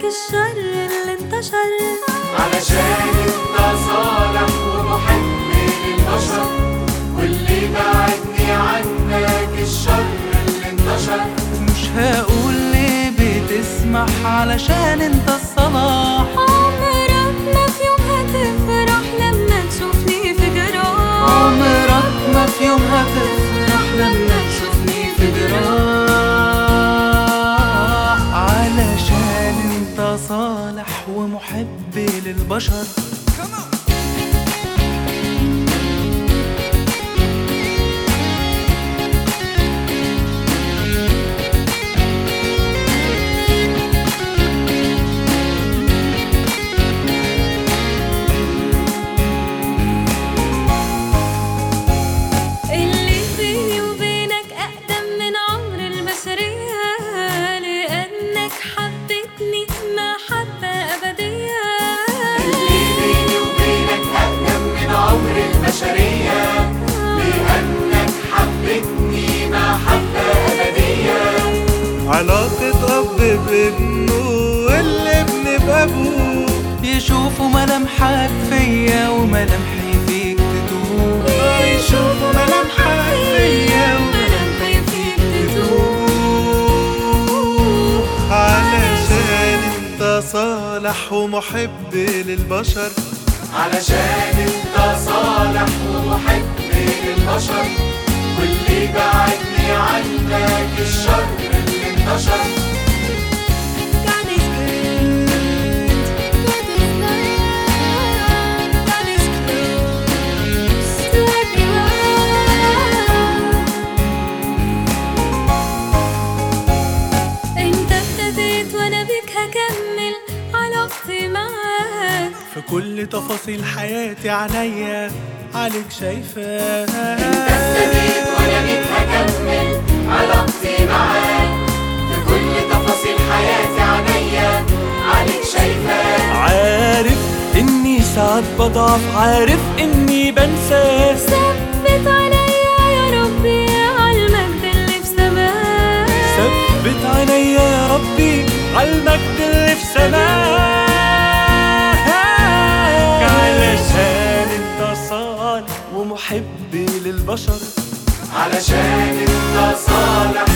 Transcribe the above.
الشر اللي انتشر. علشان انت صالح ومحب للبشر، واللي بعدني عنك الشر اللي انتشر. مش هقول ليه بتسمح علشان انت الصلاح. عمرك ما في يوم هتفرح لما تشوفني في جراح. عمرك ما في يوم هتفرح لما تشوفني في جراح. علشان انت صالح ومحب للبشر. لأنك حبتني محبة أبدية. علاقة أب بابنه والابن بأبوه، يشوفوا ملامحك فيا وملامحي فيك تدوب. يشوفوا ملامحك فيا وملامحي فيك تدوب. علشان انت صالح ومحب للبشر. علشان انت صالح ومحب للبشر، واللي بعدني عنك الشر اللي انتشر. God is good, God is love, God is close to everyone. انت ابتديت وانا بيك هكمل علاقتي معاك. في كل تفاصيل حياتي عينيا عليك شايفة. انت ابتديت وانا بيك هكمل علاقتي معاك. في كل تفاصيل حياتي عينيا عليك شايفاك. عارف اني ساعات بضعف، عارف اني بنسى. ثبت عليا يا ربي عالمجد اللي في سماك. ثبت عليا يا ربي عالمجد اللي في سماك. علشان انت صالح ومحب للبشر. علشان انت صالح